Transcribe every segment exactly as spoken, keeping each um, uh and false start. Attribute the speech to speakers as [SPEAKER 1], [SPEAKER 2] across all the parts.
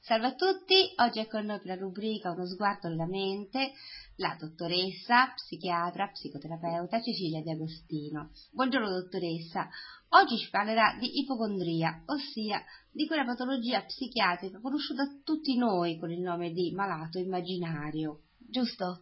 [SPEAKER 1] Salve a tutti, oggi è con noi per la rubrica Uno sguardo alla mente la dottoressa, psichiatra, psicoterapeuta Cecilia De Agostino. Buongiorno dottoressa, oggi ci parlerà di ipocondria, ossia di quella patologia psichiatrica conosciuta da tutti noi con il nome di malato immaginario, giusto?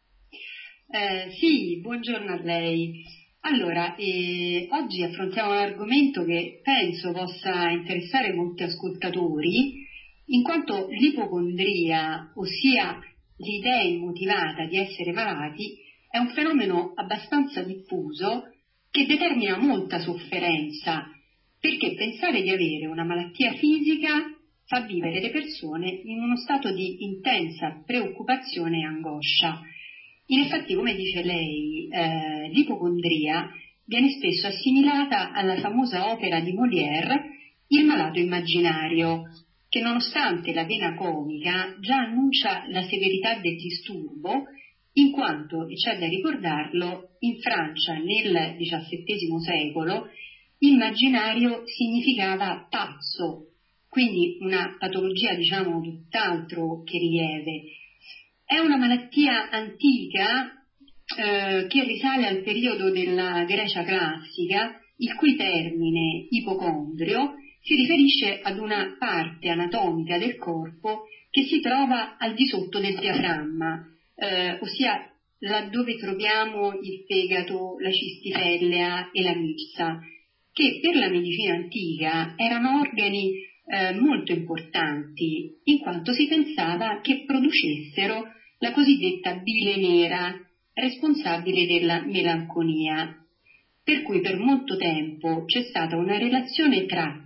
[SPEAKER 2] Eh, sì, buongiorno a lei. Allora, eh, oggi affrontiamo un argomento che penso possa interessare molti ascoltatori, in quanto l'ipocondria, ossia l'idea immotivata di essere malati, è un fenomeno abbastanza diffuso che determina molta sofferenza, perché pensare di avere una malattia fisica fa vivere le persone in uno stato di intensa preoccupazione e angoscia. In effetti, come dice lei, eh, l'ipocondria viene spesso assimilata alla famosa opera di Molière, Il malato immaginario, che nonostante la vena comica già annuncia la severità del disturbo, in quanto, e c'è da ricordarlo, in Francia nel diciassettesimo secolo immaginario significava pazzo, quindi una patologia diciamo tutt'altro che lieve. È una malattia antica eh, che risale al periodo della Grecia classica, il cui termine ipocondrio si riferisce ad una parte anatomica del corpo che si trova al di sotto del diaframma, eh, ossia laddove troviamo il fegato, la cistifellea e la milza, che per la medicina antica erano organi eh, molto importanti, in quanto si pensava che producessero la cosiddetta bile nera, responsabile della melanconia, per cui per molto tempo c'è stata una relazione tra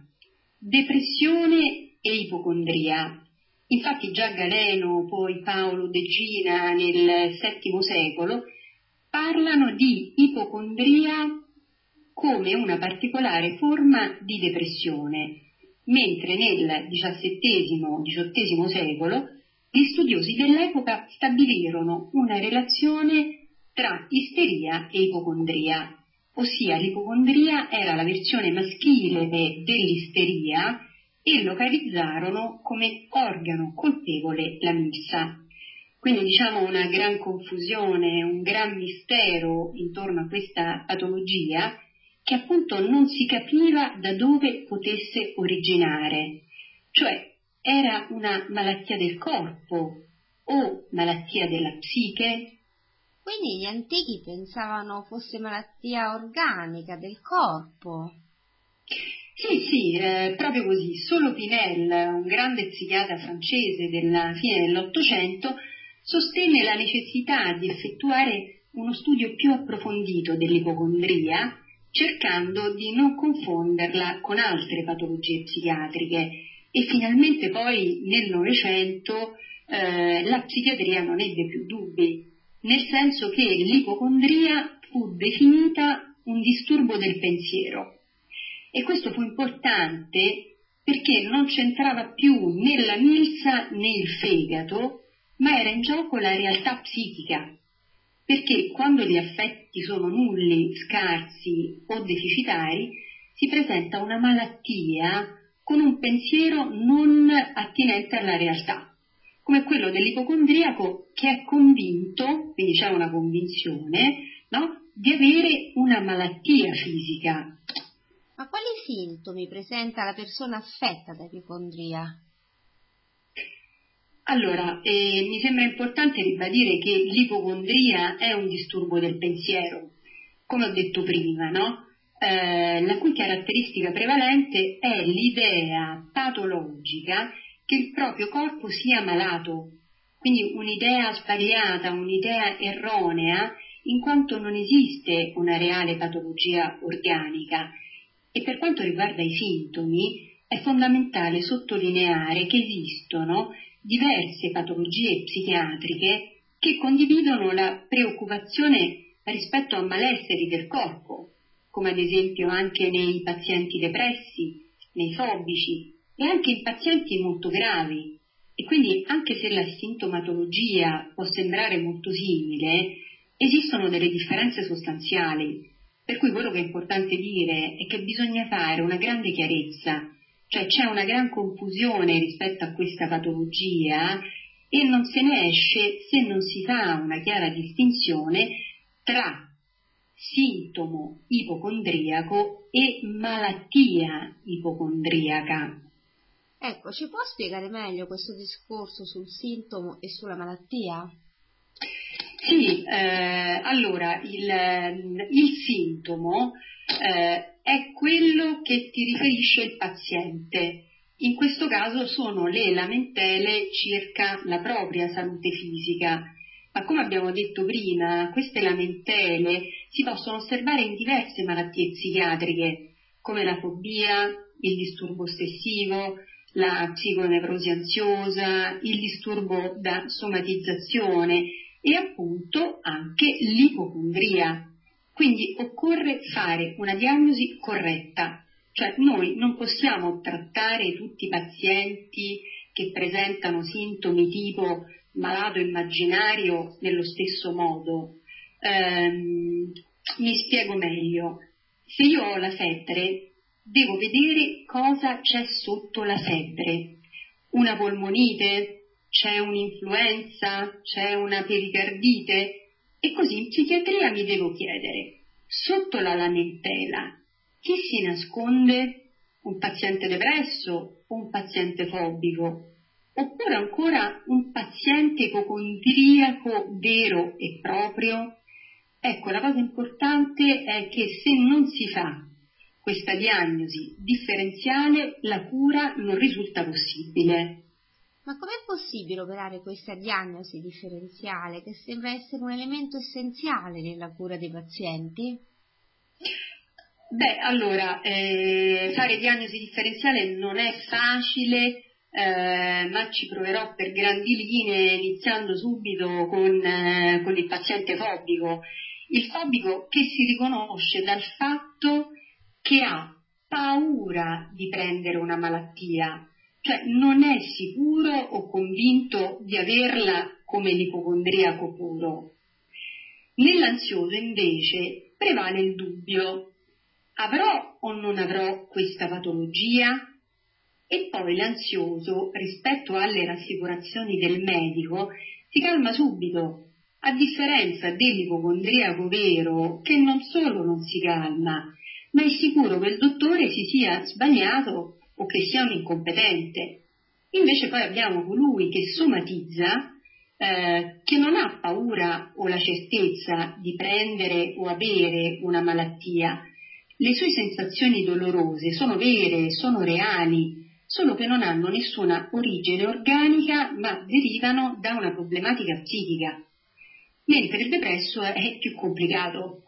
[SPEAKER 2] depressione e ipocondria. Infatti già Galeno, poi Paolo De Gina nel settimo secolo parlano di ipocondria come una particolare forma di depressione, mentre nel diciassettesimo diciottesimo secolo gli studiosi dell'epoca stabilirono una relazione tra isteria e ipocondria, ossia l'ipocondria era la versione maschile dell'isteria e localizzarono come organo colpevole la milza. Quindi diciamo una gran confusione, un gran mistero intorno a questa patologia che appunto non si capiva da dove potesse originare, cioè era una malattia del corpo o malattia della psiche?
[SPEAKER 1] Quindi gli antichi pensavano fosse malattia organica del corpo.
[SPEAKER 2] Sì, sì, eh, proprio così. Solo Pinel, un grande psichiatra francese della fine dell'Ottocento, sostenne la necessità di effettuare uno studio più approfondito dell'ipocondria, cercando di non confonderla con altre patologie psichiatriche. E finalmente poi nel Novecento eh, la psichiatria non ebbe più dubbi, nel senso che l'ipocondria fu definita un disturbo del pensiero. E questo fu importante perché non c'entrava più né la milza né il fegato, ma era in gioco la realtà psichica. Perché quando gli affetti sono nulli, scarsi o deficitari, si presenta una malattia con un pensiero non attinente alla realtà, come quello dell'ipocondriaco che è convinto, quindi c'è una convinzione, no, di avere una malattia fisica.
[SPEAKER 1] Ma quali sintomi presenta la persona affetta da ipocondria?
[SPEAKER 2] Allora, eh, mi sembra importante ribadire che l'ipocondria è un disturbo del pensiero, come ho detto prima, no? Eh, la cui caratteristica prevalente è l'idea patologica che il proprio corpo sia malato, quindi un'idea sbagliata, un'idea erronea, in quanto non esiste una reale patologia organica. E per quanto riguarda i sintomi, è fondamentale sottolineare che esistono diverse patologie psichiatriche che condividono la preoccupazione rispetto a malesseri del corpo, come ad esempio anche nei pazienti depressi, nei fobici e anche in pazienti molto gravi. E quindi anche se la sintomatologia può sembrare molto simile, esistono delle differenze sostanziali, per cui quello che è importante dire è che bisogna fare una grande chiarezza, cioè c'è una gran confusione rispetto a questa patologia e non se ne esce se non si fa una chiara distinzione tra sintomo ipocondriaco e malattia ipocondriaca.
[SPEAKER 1] Ecco, ci può spiegare meglio questo discorso sul sintomo e sulla malattia?
[SPEAKER 2] Sì, eh, allora il, il sintomo eh, è quello che ti riferisce il paziente. In questo caso sono le lamentele circa la propria salute fisica. Ma come abbiamo detto prima, queste lamentele si possono osservare in diverse malattie psichiatriche, come la fobia, il disturbo ossessivo, la psiconevrosi ansiosa, il disturbo da somatizzazione e appunto anche l'ipocondria. Quindi occorre fare una diagnosi corretta, cioè noi non possiamo trattare tutti i pazienti che presentano sintomi tipo malato immaginario nello stesso modo. Ehm, mi spiego meglio. Se io ho la febbre, devo vedere cosa c'è sotto la febbre. Una polmonite? C'è un'influenza? C'è una pericardite? E così in psichiatria mi devo chiedere, sotto la lamentela, chi si nasconde? Un paziente depresso o un paziente fobico? Oppure ancora un paziente ipocondriaco vero e proprio? Ecco, la cosa importante è che se non si fa questa diagnosi differenziale, la cura non risulta possibile.
[SPEAKER 1] Ma com'è possibile operare questa diagnosi differenziale, che sembra essere un elemento essenziale nella cura dei pazienti?
[SPEAKER 2] Beh, allora, eh, fare diagnosi differenziale non è facile, eh, ma ci proverò per grandi linee, iniziando subito con, eh, con il paziente fobico. Il fobico che si riconosce dal fatto che ha paura di prendere una malattia, cioè non è sicuro o convinto di averla come l'ipocondriaco puro. Nell'ansioso invece prevale il dubbio: avrò o non avrò questa patologia? E poi l'ansioso, rispetto alle rassicurazioni del medico, si calma subito, a differenza dell'ipocondriaco vero, che non solo non si calma, ma è sicuro che il dottore si sia sbagliato o che sia un incompetente. Invece poi abbiamo colui che somatizza, eh, che non ha paura o la certezza di prendere o avere una malattia. Le sue sensazioni dolorose sono vere, sono reali, solo che non hanno nessuna origine organica, ma derivano da una problematica psichica. Mentre il depresso è più complicato.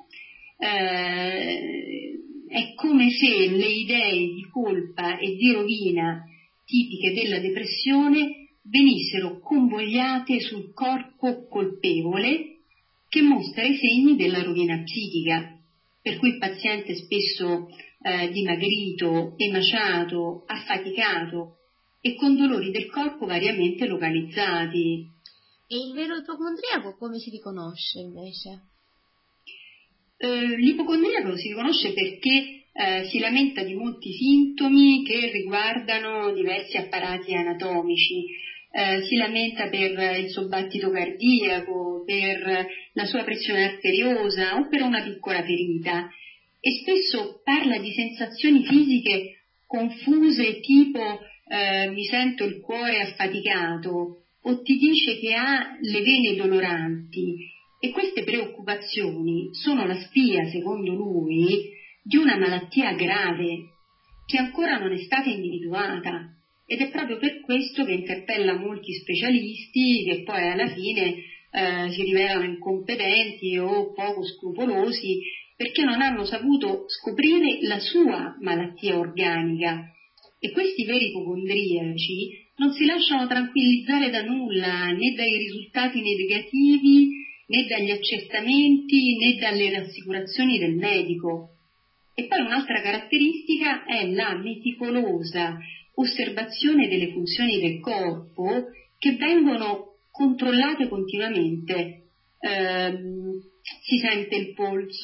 [SPEAKER 2] Eh, è come se le idee di colpa e di rovina tipiche della depressione venissero convogliate sul corpo colpevole che mostra i segni della rovina psichica, per cui il paziente spesso eh, dimagrito, emaciato, affaticato e con dolori del corpo variamente localizzati.
[SPEAKER 1] E il vero ipocondriaco come si riconosce invece?
[SPEAKER 2] Eh, l'ipocondriaco si riconosce perché eh, si lamenta di molti sintomi che riguardano diversi apparati anatomici. Eh, si lamenta per il suo battito cardiaco, per la sua pressione arteriosa o per una piccola ferita, e spesso parla di sensazioni fisiche confuse tipo eh, mi sento il cuore affaticato, o ti dice che ha le vene doloranti. E queste preoccupazioni sono la spia, secondo lui, di una malattia grave che ancora non è stata individuata, ed è proprio per questo che interpella molti specialisti che poi alla fine eh, si rivelano incompetenti o poco scrupolosi perché non hanno saputo scoprire la sua malattia organica. E questi veri ipocondriaci non si lasciano tranquillizzare da nulla, né dai risultati negativi, né dagli accertamenti, né dalle rassicurazioni del medico. E poi un'altra caratteristica è la meticolosa osservazione delle funzioni del corpo che vengono controllate continuamente. Eh, si sente il polso,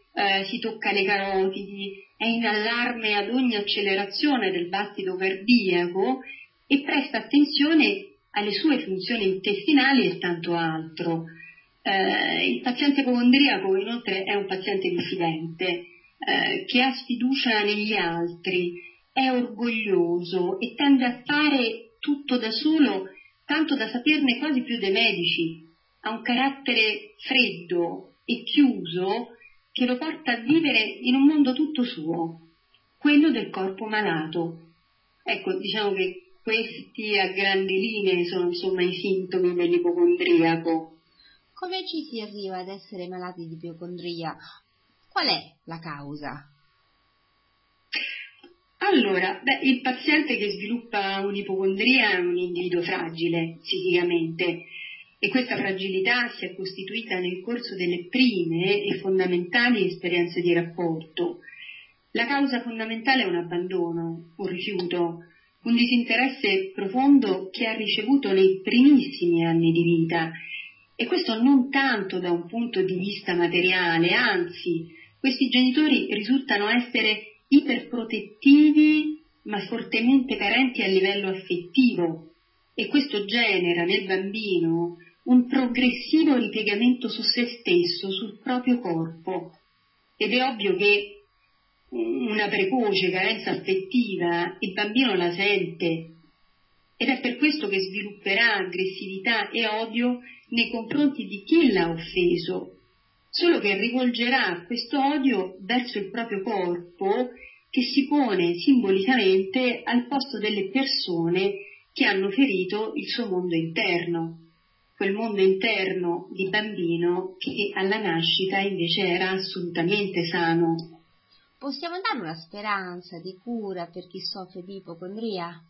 [SPEAKER 2] eh, si tocca le carotidi, è in allarme ad ogni accelerazione del battito cardiaco e presta attenzione alle sue funzioni intestinali e tanto altro. Eh, il paziente ipocondriaco inoltre è un paziente diffidente, eh, che ha sfiducia negli altri, è orgoglioso e tende a fare tutto da solo, tanto da saperne quasi più dei medici. Ha un carattere freddo e chiuso che lo porta a vivere in un mondo tutto suo, quello del corpo malato. Ecco, diciamo che questi a grandi linee sono insomma i sintomi dell'ipocondriaco.
[SPEAKER 1] Come ci si arriva ad essere malati di ipocondria? Qual è la causa?
[SPEAKER 2] Allora, beh, il paziente che sviluppa un'ipocondria è un individuo fragile psicicamente e questa fragilità si è costituita nel corso delle prime e fondamentali esperienze di rapporto. La causa fondamentale è un abbandono, un rifiuto, un disinteresse profondo che ha ricevuto nei primissimi anni di vita. E questo non tanto da un punto di vista materiale, anzi, questi genitori risultano essere iperprotettivi ma fortemente carenti a livello affettivo e questo genera nel bambino un progressivo ripiegamento su se stesso, sul proprio corpo. Ed è ovvio che una precoce carenza affettiva il bambino la sente ed è per questo che svilupperà aggressività e odio nei confronti di chi l'ha offeso, solo che rivolgerà questo odio verso il proprio corpo che si pone simbolicamente al posto delle persone che hanno ferito il suo mondo interno, quel mondo interno di bambino che alla nascita invece era assolutamente sano.
[SPEAKER 1] Possiamo dare una speranza di cura per chi soffre di ipocondria?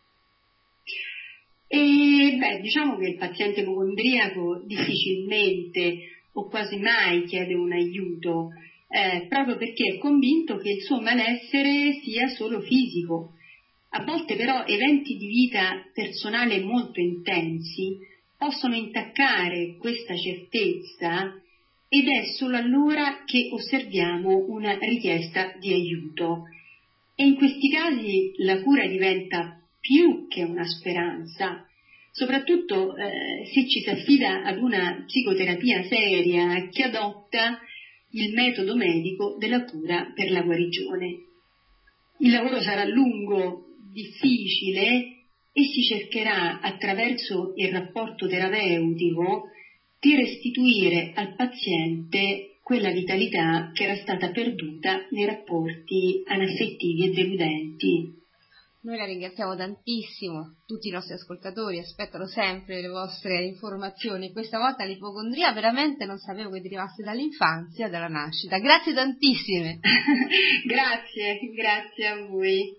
[SPEAKER 2] E beh, diciamo che il paziente ipocondriaco difficilmente o quasi mai chiede un aiuto, eh, proprio perché è convinto che il suo malessere sia solo fisico. A volte però eventi di vita personale molto intensi possono intaccare questa certezza ed è solo allora che osserviamo una richiesta di aiuto. E in questi casi la cura diventa più che una speranza, soprattutto eh, se ci si affida ad una psicoterapia seria che adotta il metodo medico della cura per la guarigione. Il lavoro sarà lungo, difficile e si cercherà attraverso il rapporto terapeutico di restituire al paziente quella vitalità che era stata perduta nei rapporti anaffettivi e deludenti.
[SPEAKER 1] Noi la ringraziamo tantissimo, tutti i nostri ascoltatori aspettano sempre le vostre informazioni. Questa volta l'ipocondria veramente non sapevo che derivasse dall'infanzia, dalla nascita. Grazie tantissime.
[SPEAKER 2] Grazie, grazie a voi.